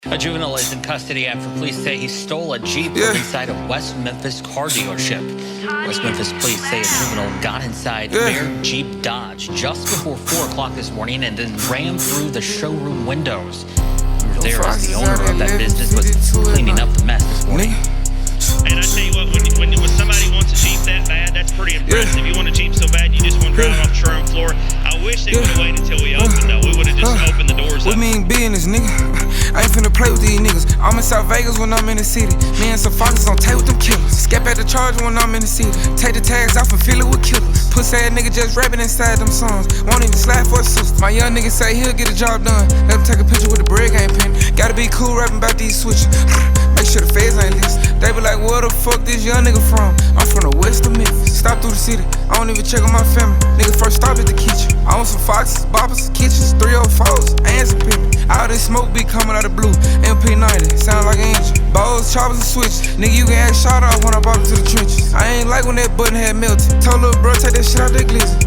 A juvenile is in custody after police say he stole a Jeep from inside a West Memphis car dealership. West Memphis police say a juvenile got inside their Jeep Dodge just before 4 o'clock this morning and then ran through the showroom windows. We were there as the owner of that business was cleaning up the mess this morning. And I tell you what, when somebody wants a Jeep that bad, that's pretty impressive. You want a Jeep so bad, you just want to drive off the showroom floor. I wish they would have waited until we opened, though. We would have just opened the doors up. We mean business, nigga. I ain't finna play with these niggas. I'm in South Vegas when I'm in the city. Me and some foxes on tape with them killers. Skip at the charge when I'm in the city. Take the tags off and fill it with killers. Pussy ass nigga just rapping inside them songs. Won't even slide for a sister. My young nigga say he'll get the job done. Let him take a picture with the bread game pen. Gotta be cool rapping about these switches. Make sure the feds ain't list. They be like, where the fuck this young nigga from? I'm from the west of Memphis. Stop through the city. I don't even check on my family. Nigga first stop at the kitchen. I want some foxes, boppers, kitchens, 304s, and some pimpin'. All this smoke be coming out of blue. MP90, sound like an engine. Balls, choppers, and switches. Nigga, you can ask shot off when I bought into the trenches. I ain't like when that button had melted. Told little bro, take that shit out that glizzy.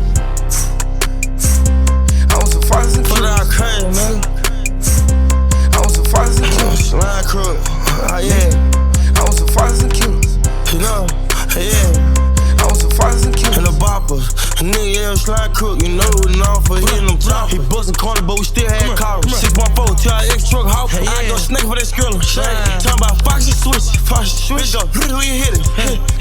I want some foxes and killers. Put out crazy, nigga. I want some foxes and killers. Slime crook, yeah. I want some foxes and killers. You know, yeah. I want some foxes and killers. And the boppers, a nigga, yeah, slime crook. You know we known for hitting them top. He bustin' corner, but we still had collars. 614, tell X truck hop. I go snake for that skriller. Talking about foxy switch, go, who you hit it?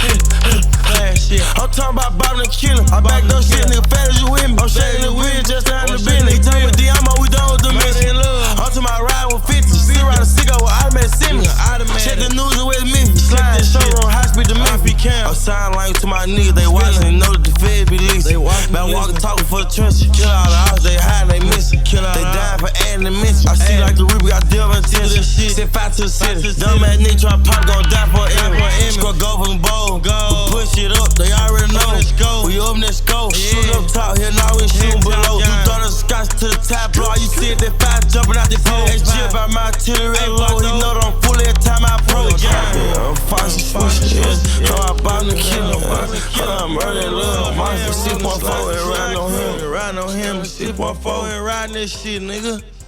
I'm talking about bobbing and killing. I back those shit, nigga, fat as you with me. I'm shaking the wheel just to handle the business. He told me Diamo, we done with the mission. I'm talking about riding with 50. Still riding a sicko with automatic Simmons. Check the news with me. Slide this showroom, high speed to Memphis. I'm signing language to my niggas, they watching. They know that the feds be leasing. Man, walking, talking for the trenches. Kill all the house, they hide, they missing. They dying for adding the mission. I see like the Reaper got deal attention. Set fire to the city. Dumb ass nigga try pop, gon' die for an enemy. Score go for the bowl. Push it up, they already know. We up, let's go. Shoot up top, here now we shooting below. You throw the scotch to the top blow. You see it, that fire jumping out the pole. HG about my artillery low. You know that I'm full every time I approach. I'm foxy switching. Know I bought the killer. I'm murder little monster. 6.4 and riding on him. 6.4 and riding this shit, nigga.